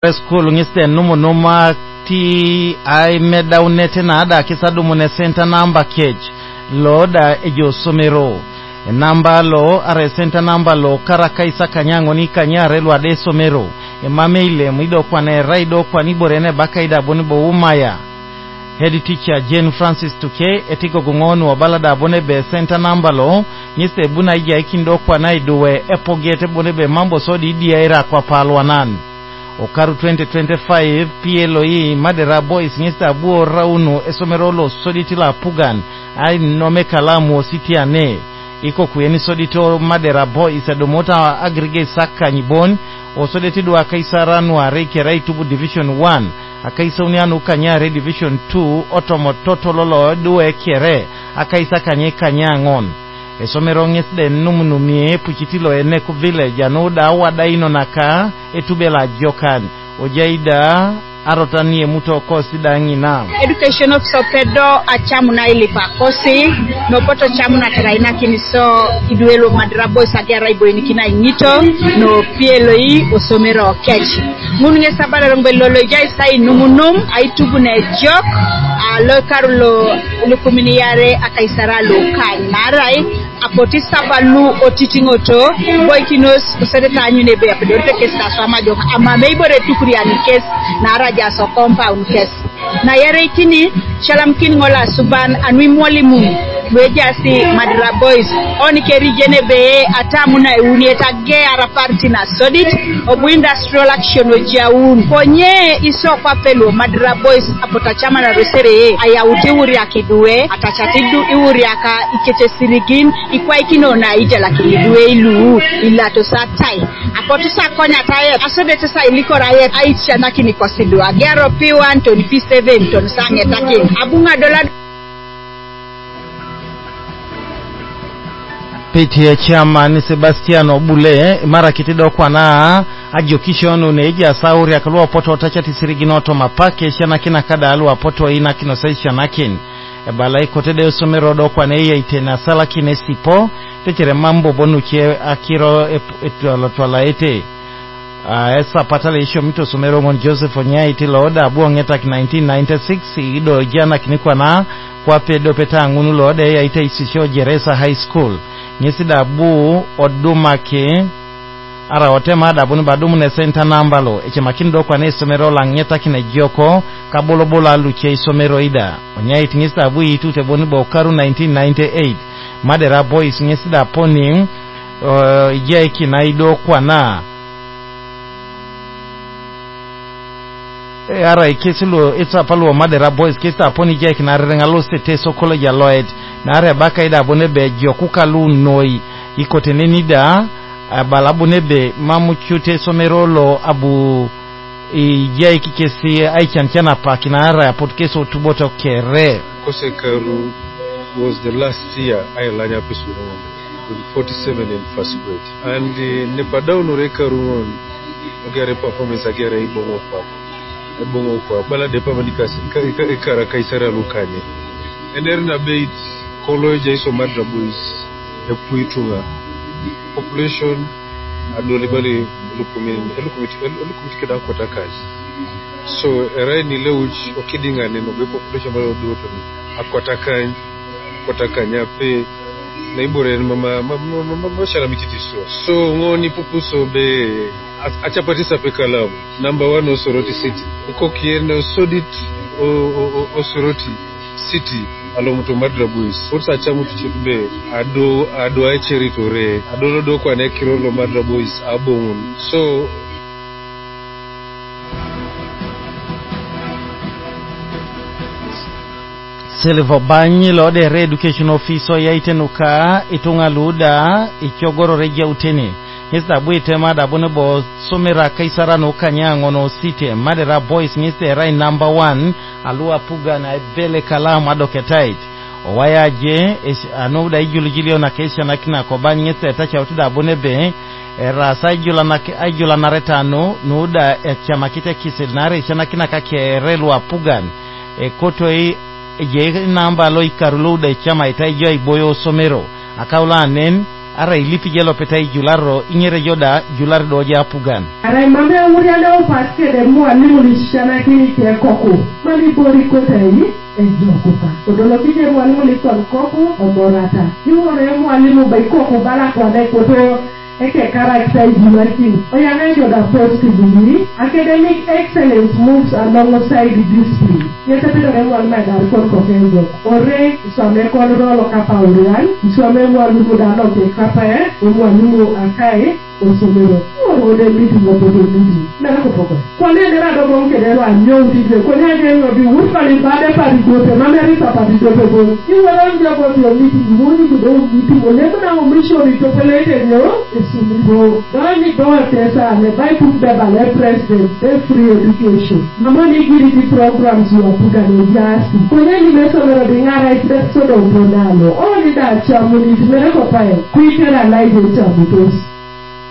School ngiste numa ti ai medaunete na ada kisadu mune center number cage loda ejo somero namba lo are center number lo karakaisa kanyango ni kanyare lo ade somero mame ile mwido kwa ne raido kwa ni borene bakaida bonibo umaya head teacher Jane Francis Tuke etiko gungonu wa balada bonebe center number lo nyiste buna ija ikindo kwa naiduwe epogete bonebe mambo sodi idi era kwa palwanan Okaru 2025 PLOE Madera Boys ngista buo raunu esomerolo soditila pugan ai nome kalamu ositiane iko kuyeni sodito Madera Boys edomota aggregate saka nyibon osoditidu akaisaranu areke raitubu division 1 akaisa unianu kanyare division 2 otomototo lolo duwe kere akaisa kanye kanyangon esomero ngesde numunumie puchitilo eneku village anoda wadaino naka etubela jokan ojaida arotanie muto kosi dangina education of sopedo achamuna ilipa kosi no poto chamuna teraina kiniso iduelo Madera Boys agera iboini kina ingito no PLOE osomero kechi mununge sabara longbelolo jai sai numunum aitubune jok alo karulo lukumini yare akaisara lo kanarai apoti sabalu otitingoto boykinos usedeta anyune be apedorte kesa swama joka ama meibore tukuri ani kes na araja so compound kes na yare kini shalamkin ngola suban anwi mwalimu wejasi Madera Boys oni keri jenebe atamuna unieta ge ara party na sodit obu industrial action ojaun konye iso kwa pelo Madera Boys apota chama na resere aya utiuri akiduwe atachatidu iuri aka ikete sirigin ikwa ikino na ija lakini duwe ilu ilato satai apotu sa konya taye asodete sa iliko raye aicha nakini kosidu agero P1 ton P7 ton sange takin abunga dola PTA chairman Sebastiano Bule mara kitido kwa na ajokishonu neja sauri akaluwa poto otachati siriginoto mapake shana kina kada aluwa poto ina kinosaisha nakin balai kotede usomero do kwa neye itena sala kine sipo techere mambo bonuche akiro etwala ete esa patale isho mito somero mon Joseph Onyai tiloda abuongeta ki 1996 ido jana kinikwa na kwa pedo peta ngunu lode ya ite isisho Jeresa High School nyesida abu odumake ara otema adabuni badumu ne center nambalo eche makindo kwa ne somero langeta kine joko kabolobola luche somero ida Onyai tinyesida abu itute boni bokaru 1998 Madera Boys nyesida poni ijeki na ido kwa na ara ikesilo itsa palo Madera Boys kesa aponi jeki na rengalo sete sokolo ya Lloyd na are baka ida bonebe jokukalu noi ikoteneni da balabunebe mamuchute somerolo abu ijeki kesi aichanchana paki na ara potkeso tuboto kere Kosekaru was the last year Ayalanya Pesuno with 47 in first grade and nepadau norekaru ogere performance agere ibongo kwa bala depa mandikasi ikara kaisara lukanye enderna bait kolo jaiso Madera Boys epuitunga population adole bali lukumitikeda kwa takazi so eraini leuch okidinga neno be population bali odoto akwatakanya kwatakanya pe naibore mama shala mititiso so ngoni pupuso be achapatisa pe kalamu number 1 Osoroti City iko kienda Osodit Osoroti City alomuto Madera Boys otsa chamutu chitube ado acheritore adolodo kwa nekirolo Madera Boys abongun so Silver Banyi lode re-education officer ya itenuka itunga luda ichogoro reja utene Hista buite mada bunebo somera kaisara no kanyango no city Madera Boys ngiste rai number 1 alua puga na bele kalamu adoketait owayaje anoda ijulijilio na kesha na kina kobanyi ngiste tacha utuda bunebe rasa ijula na retano nuda chamakite kisilnare shana kina kakerelu apugan koto je namba lo ikarulo da chama itaijo iboyo somero akaula nen ara ilipi jelo petai jularo inyere joda jular doja pugan ara mame urialo paske de mwalimu lishana kini ke koko mali bori kotai ejokupa odolo kije mwalimu likon koko omorata yuore mwalimu bai koko bala kwa dai koto eke character ijimakin oyana joda positively academic excellence moves alongside discipline yete pedo de mwalimu dar kon kokenjo ore isome kon rolo kapa urian isome mwalimu dano ke kapa mwalimu akai osomero ode meeting obodo meeting na ko poko kwale dera do bon ke dero anyo dide ko nya je no bi wurfali bade pari gote mameri papa di gote bo iwala ndia bo di meeting woni do meeting ole na o mission to pelete no esumiro dani do tesa le bai pu be bale president free education mama ni giri di programs you apuga no jasi ko ni meso mero de ngara ite so do bonalo o ni da chamu ni mere ko pae kuitera live chamu